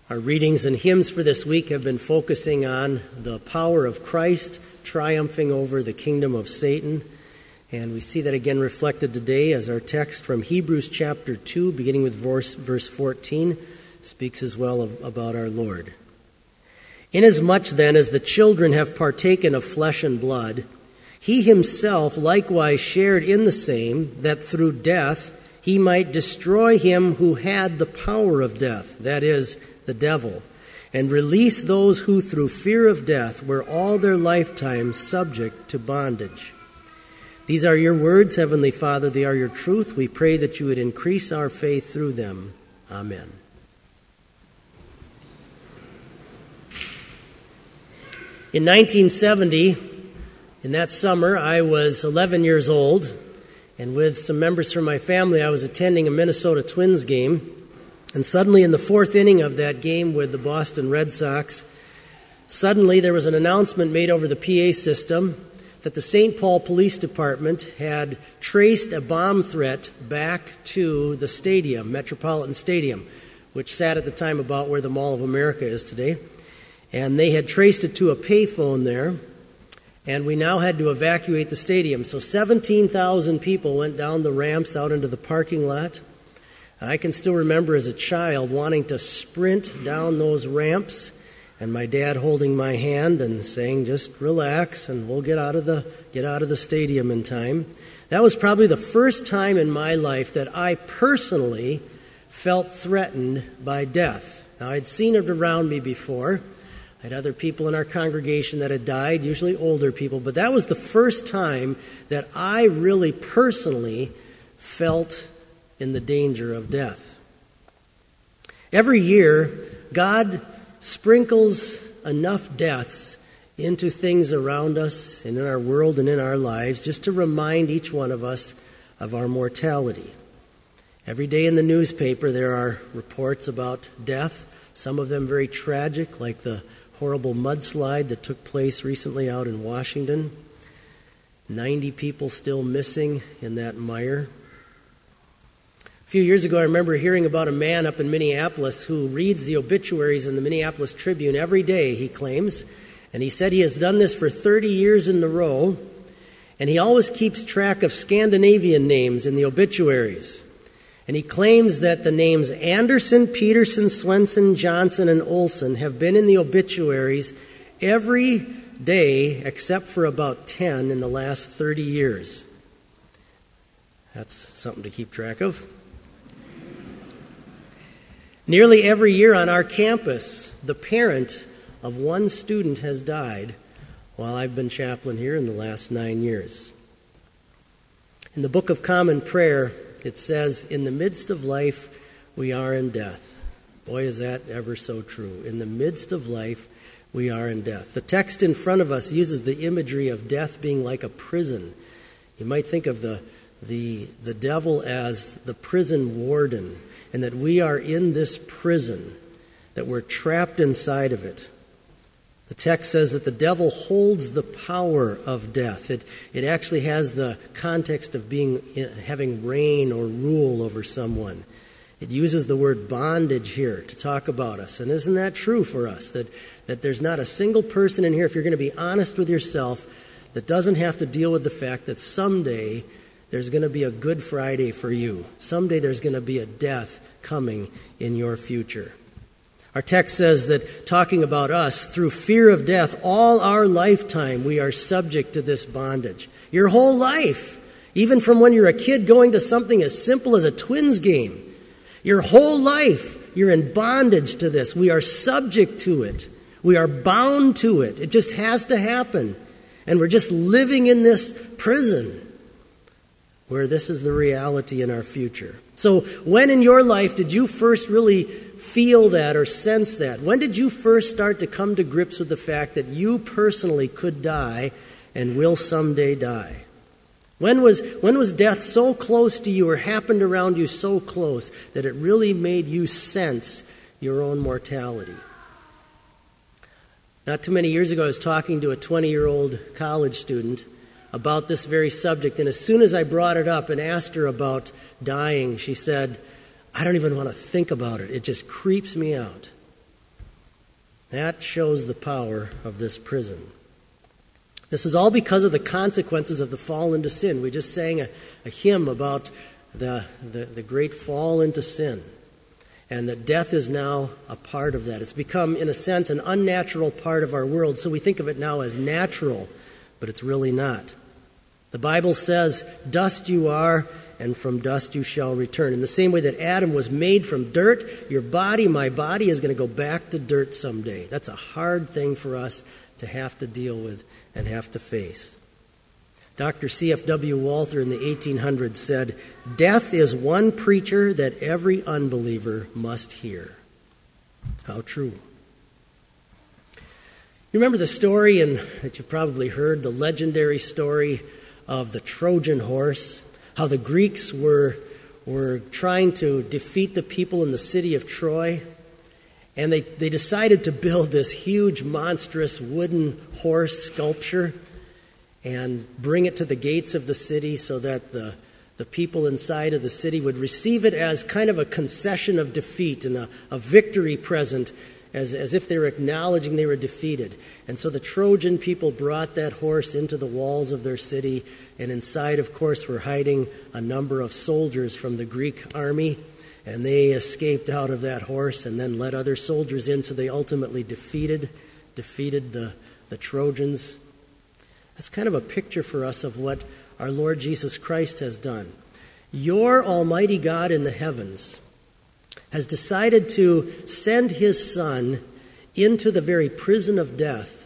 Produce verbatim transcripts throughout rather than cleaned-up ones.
Our readings and hymns for this week have been focusing on the power of Christ triumphing over the kingdom of Satan. And we see that again reflected today as our text from Hebrews chapter two, beginning with verse, verse fourteen, speaks as well of, about our Lord. Inasmuch then as the children have partaken of flesh and blood, he himself likewise shared in the same, that through death he might destroy him who had the power of death, that is, the devil, and release those who through fear of death were all their lifetime subject to bondage. These are your words, Heavenly Father, they are your truth. We pray that you would increase our faith through them. Amen. In nineteen seventy, in that summer, I was eleven years old, and with some members from my family, I was attending a Minnesota Twins game. And suddenly, in the fourth inning of that game with the Boston Red Sox, suddenly there was an announcement made over the P A system that the Saint Paul Police Department had traced a bomb threat back to the stadium, Metropolitan Stadium, which sat at the time about where the Mall of America is today. And they had traced it to a payphone there, and we now had to evacuate the stadium. So seventeen thousand people went down the ramps out into the parking lot. I can still remember as a child wanting to sprint down those ramps, and my dad holding my hand and saying, just relax and we'll get out of the get out of the stadium in time. That was probably the first time in my life that I personally felt threatened by death. Now, I'd seen it around me before. I had other people in our congregation that had died, usually older people, but that was the first time that I really personally felt in the danger of death. Every year, God sprinkles enough deaths into things around us and in our world and in our lives just to remind each one of us of our mortality. Every day in the newspaper there are reports about death, some of them very tragic, like the horrible mudslide that took place recently out in Washington. ninety people still missing in that mire. A few years ago, I remember hearing about a man up in Minneapolis who reads the obituaries in the Minneapolis Tribune every day, he claims. And he said he has done this for thirty years in a row. And he always keeps track of Scandinavian names in the obituaries. And he claims that the names Anderson, Peterson, Swenson, Johnson, and Olson have been in the obituaries every day except for about ten in the last thirty years. That's something to keep track of. Nearly every year on our campus, the parent of one student has died while I've been chaplain here in the last nine years. In the Book of Common Prayer, it says, in the midst of life, we are in death. Boy, is that ever so true. In the midst of life, we are in death. The text in front of us uses the imagery of death being like a prison. You might think of the, the, the devil as the prison warden, and that we are in this prison, that we're trapped inside of it. The text says that the devil holds the power of death. It, it actually has the context of being having reign or rule over someone. It uses the word bondage here to talk about us. And isn't that true for us? That, that there's not a single person in here, if you're going to be honest with yourself, that doesn't have to deal with the fact that someday there's going to be a Good Friday for you. Someday there's going to be a death coming in your future. Our text says that, talking about us, through fear of death, all our lifetime we are subject to this bondage. Your whole life, even from when you're a kid going to something as simple as a Twins game, your whole life you're in bondage to this. We are subject to it. We are bound to it. It just has to happen. And we're just living in this prison where this is the reality in our future. So when in your life did you first really feel that or sense that? When did you first start to come to grips with the fact that you personally could die and will someday die? When was, when was death so close to you or happened around you so close that it really made you sense your own mortality? Not too many years ago, I was talking to a twenty-year-old college student about this very subject, and as soon as I brought it up and asked her about dying, she said, I don't even want to think about it. It just creeps me out. That shows the power of this prison. This is all because of the consequences of the fall into sin. We just sang a, a hymn about the, the, the great fall into sin, and that death is now a part of that. It's become, in a sense, an unnatural part of our world, so we think of it now as natural, but it's really not. The Bible says, dust you are, and from dust you shall return. In the same way that Adam was made from dirt, your body, my body, is going to go back to dirt someday. That's a hard thing for us to have to deal with and have to face. Doctor C F W Walther in the eighteen hundreds said, "Death is one preacher that every unbeliever must hear." How true. You remember the story, and that you probably heard, the legendary story of the Trojan horse, how the Greeks were, were trying to defeat the people in the city of Troy, and they, they decided to build this huge, monstrous wooden horse sculpture and bring it to the gates of the city so that the, the people inside of the city would receive it as kind of a concession of defeat and a, a victory present, as, as if they were acknowledging they were defeated. And so the Trojan people brought that horse into the walls of their city, and inside, of course, were hiding a number of soldiers from the Greek army, and they escaped out of that horse and then let other soldiers in, so they ultimately defeated, defeated the, the Trojans. That's kind of a picture for us of what our Lord Jesus Christ has done. Your Almighty God in the heavens has decided to send his Son into the very prison of death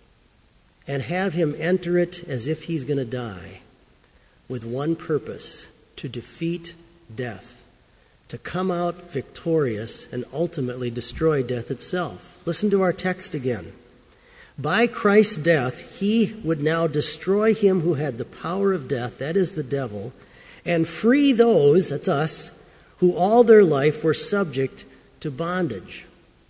and have him enter it as if he's going to die, with one purpose: to defeat death, to come out victorious and ultimately destroy death itself. Listen to our text again. By Christ's death, he would now destroy him who had the power of death, that is the devil, and free those, that's us, who all their life were subject to bondage.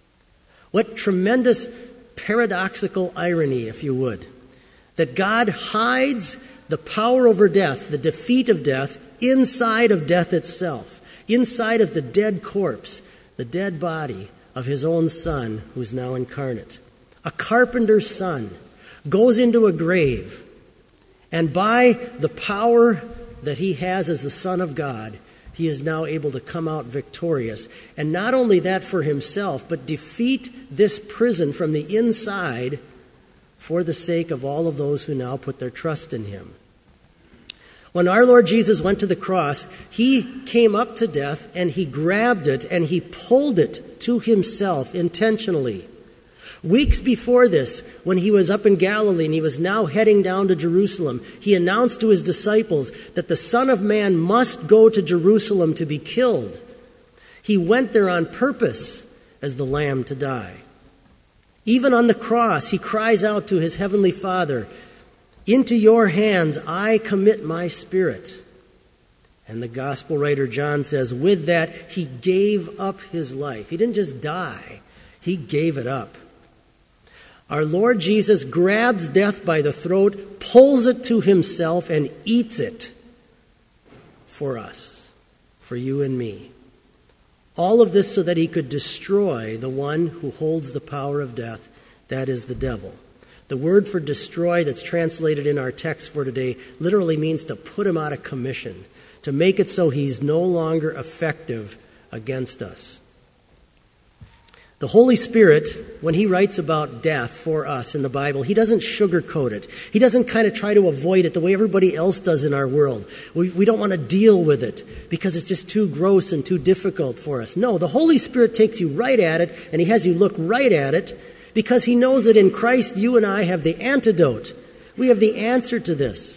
What tremendous paradoxical irony, if you would, that God hides the power over death, the defeat of death, inside of death itself, inside of the dead corpse, the dead body of his own Son, who's now incarnate. A carpenter's son goes into a grave, and by the power that he has as the Son of God, he is now able to come out victorious. And not only that for himself, but defeat this prison from the inside for the sake of all of those who now put their trust in him. When our Lord Jesus went to the cross, he came up to death and he grabbed it and he pulled it to himself intentionally. Weeks before this, when he was up in Galilee and he was now heading down to Jerusalem, he announced to his disciples that the Son of Man must go to Jerusalem to be killed. He went there on purpose as the Lamb to die. Even on the cross, he cries out to his heavenly Father, "Into your hands I commit my spirit." And the gospel writer John says, with that, he gave up his life. He didn't just die, he gave it up. Our Lord Jesus grabs death by the throat, pulls it to himself, and eats it for us, for you and me. All of this so that he could destroy the one who holds the power of death, that is the devil. The word for destroy that's translated in our text for today literally means to put him out of commission, to make it so he's no longer effective against us. The Holy Spirit, when he writes about death for us in the Bible, he doesn't sugarcoat it. He doesn't kind of try to avoid it the way everybody else does in our world. We, we don't want to deal with it because it's just too gross and too difficult for us. No, the Holy Spirit takes you right at it, and he has you look right at it because he knows that in Christ you and I have the antidote. We have the answer to this.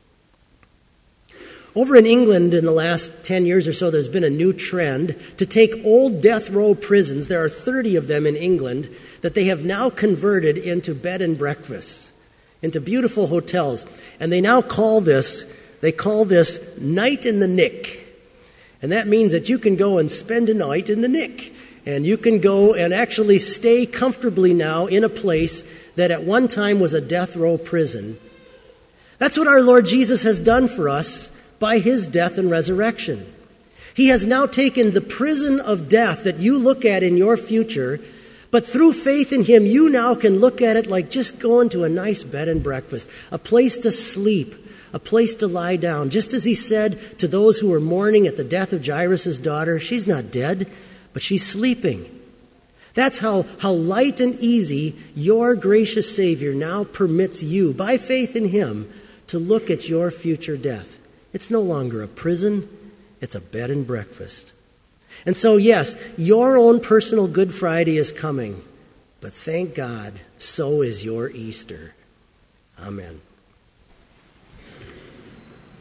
Over in England in the last ten years or so, there's been a new trend to take old death row prisons. There are thirty of them in England that they have now converted into bed and breakfasts, into beautiful hotels. And they now call this, they call this night in the nick. And that means that you can go and spend a night in the nick. And you can go and actually stay comfortably now in a place that at one time was a death row prison. That's what our Lord Jesus has done for us by his death and resurrection. He has now taken the prison of death that you look at in your future, But through faith in him, you now can look at it like just going to a nice bed and breakfast, a place to sleep, a place to lie down. Just as he said to those who were mourning at the death of Jairus' daughter, she's not dead, but she's sleeping. That's how, how light and easy your gracious Savior now permits you, by faith in him, to look at your future death. It's no longer a prison, it's a bed and breakfast. And so, yes, your own personal Good Friday is coming, but thank God, so is your Easter. Amen.